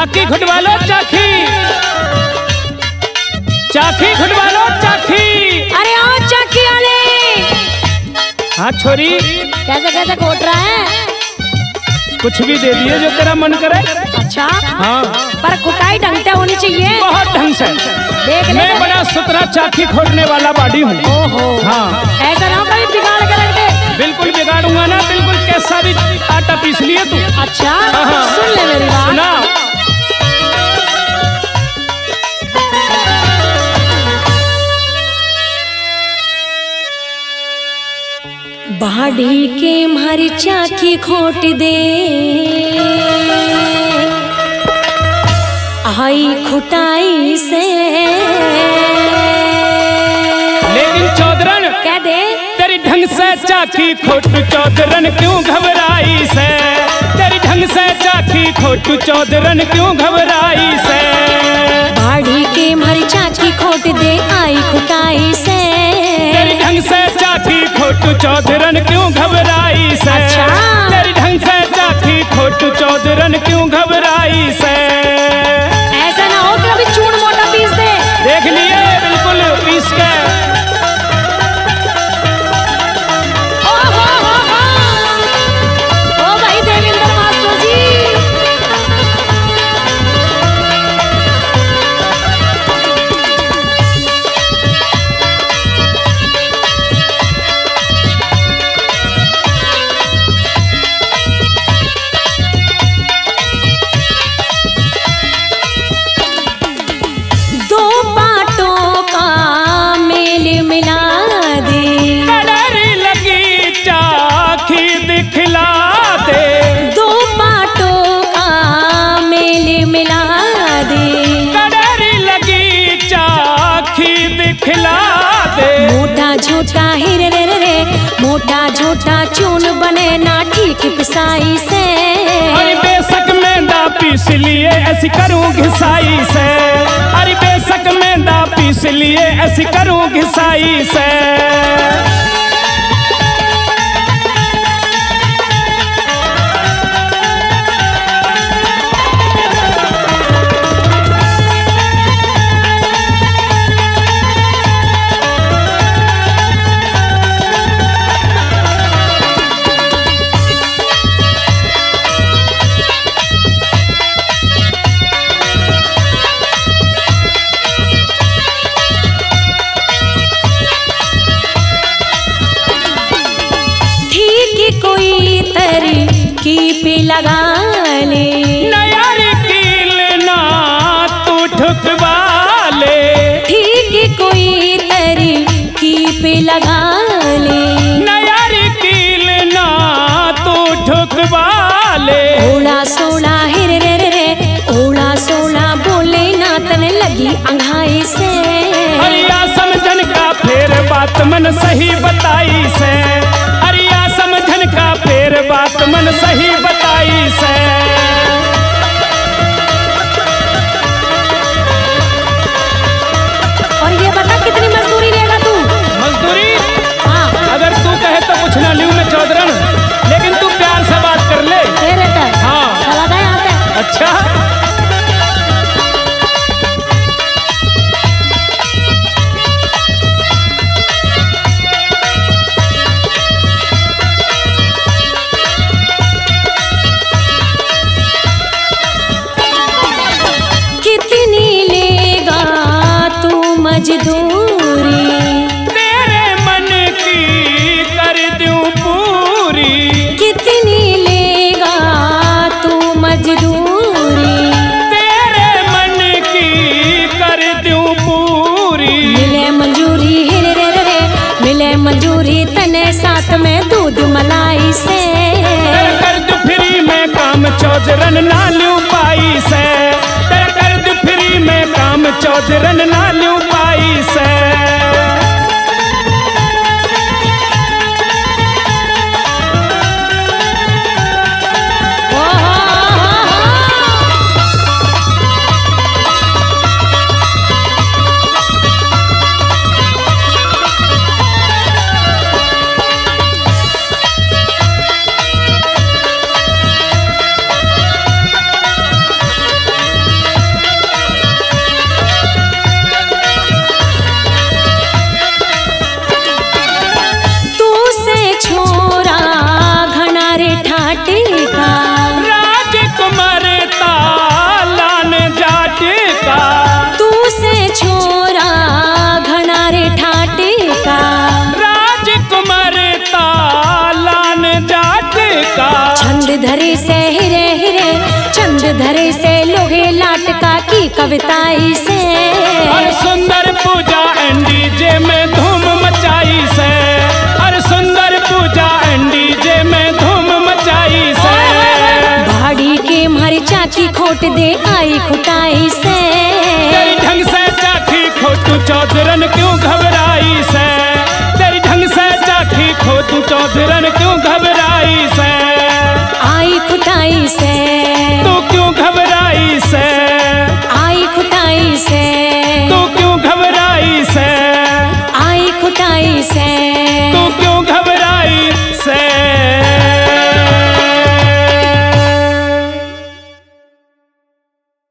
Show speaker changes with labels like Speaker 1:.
Speaker 1: चाकी घुटवा लो चाकी, चाकी घुटवा लो चाकी।
Speaker 2: अरे आओ चाकी वाले।
Speaker 1: हाँ छोरी,
Speaker 2: कैसे कैसे घोट रहा है?
Speaker 1: कुछ भी दे दिए जो तेरा मन करे।
Speaker 2: अच्छा
Speaker 1: हाँ,
Speaker 2: पर कुटाई ढंग से होनी चाहिए।
Speaker 1: बहुत ढंग से।
Speaker 2: देख ले,
Speaker 1: मैं बड़ा सुथरा चाकी खोलने वाला बाडी हूँ।
Speaker 2: ओहो,
Speaker 1: हाँ,
Speaker 2: ऐसा ना हो कभी बिगाड़ के रख दे।
Speaker 1: बिल्कुल बिगाड़ूंगा ना, बिल्कुल कैसा भी आटा पीस लिए तू।
Speaker 2: अच्छा
Speaker 1: हाँ।
Speaker 2: सुन ले मेरी बात।
Speaker 1: सुना।
Speaker 2: बाड़ी के मारी चाकी खोट दे, आई खुटाई से।
Speaker 1: लेकिन चौधरन
Speaker 2: कह दे
Speaker 1: तेरी ढंग से चाकी खोट चौधरन क्यों घबराई से, तेरी ढंग से चाकी खोट चौधरन क्यों घबराई से।
Speaker 2: बाड़ी के मारी चाकी खोट दे, आई खुटाई से।
Speaker 1: तेरी ढंग से चाकी खोट चौधरन क्यों घबराई से।
Speaker 2: अच्छा।
Speaker 1: तेरी ढंग से चाकी खोट चौधरन क्यों घबराई से।
Speaker 2: ऐसा ना हो कि अभी चूड़ मोटा पीस दे।
Speaker 1: देख लिए बिल्कुल पीस के।
Speaker 2: ओ भाई देवेंद्र मास्टर जी। दो बाटों का मेल मिला दे,
Speaker 1: डर लगी चाकी दिखला दे।
Speaker 2: दो बाटों का मेल मिला दे।
Speaker 1: डर लगी चाकी दिखला दे।
Speaker 2: मोटा झोटा हिर रे रे रे, मोटा झोटा चून बने ना ठीक पिसाई से।
Speaker 1: अरे बेशक मैदा पीस लिए ऐसी करूं घिसाई से। अरे बेशक मैदा पीस लिए ऐसी करूं घिसाई से।
Speaker 2: कोई तरकीब लगा ले,
Speaker 1: नया कील ना तू ठुकवा ले।
Speaker 2: ठीक कोई तरकीब लगा ले।
Speaker 1: नया कील ना तू ठुकवा ले।
Speaker 2: ओला सोला हिर रे रे रे, ओला सोला बोले ना तन लगी अंघाई से।
Speaker 1: अरिया समझन का फेर बात मन सही बताई से। अरिया समझन का फेर बात मन सही बताई से।
Speaker 2: और ये बता कितनी मजदूरी लेगा तू?
Speaker 1: मजदूरी
Speaker 2: हाँ
Speaker 1: अगर तू कहे तो कुछ ना लूं मैं चौधरन, लेकिन तू प्यार से बात कर ले। हाँ।
Speaker 2: चला गया यहाँ पे।
Speaker 1: अच्छा
Speaker 2: कितनी लेगा तू मजदूरी,
Speaker 1: तेरे मन की कर दूं पूरी।
Speaker 2: कितनी लेगा तू मजदूरी,
Speaker 1: तेरे मन की कर दूं पूरी।
Speaker 2: मिले मंजूरी हिर रे रे रे, मिले मंजूरी तने साथ में दूध मलाई से।
Speaker 1: तेरा कर दू फ्री में काम चौधरन ना लूं पाई से। तेरा कर दू फ्री में काम चौधरन ना लूं पाई से।
Speaker 2: धरे से हिरे हिरे, चंद धरे से लोहे लाटका की कविताई से।
Speaker 1: और सुंदर पूजा एनडीजे में धूम मचाई से, और सुंदर पूजा एनडीजे में धूम मचाई से।
Speaker 2: भाड़ी के मरचा की खोट दे आई खुटाई से।
Speaker 1: तेरी ढंग से चाखी खोटू चौधरन क्यों घबराई से, तेरी ढंग से चाखी खोटू चौधरन क्यों घबराई से।
Speaker 2: आई खुटाई से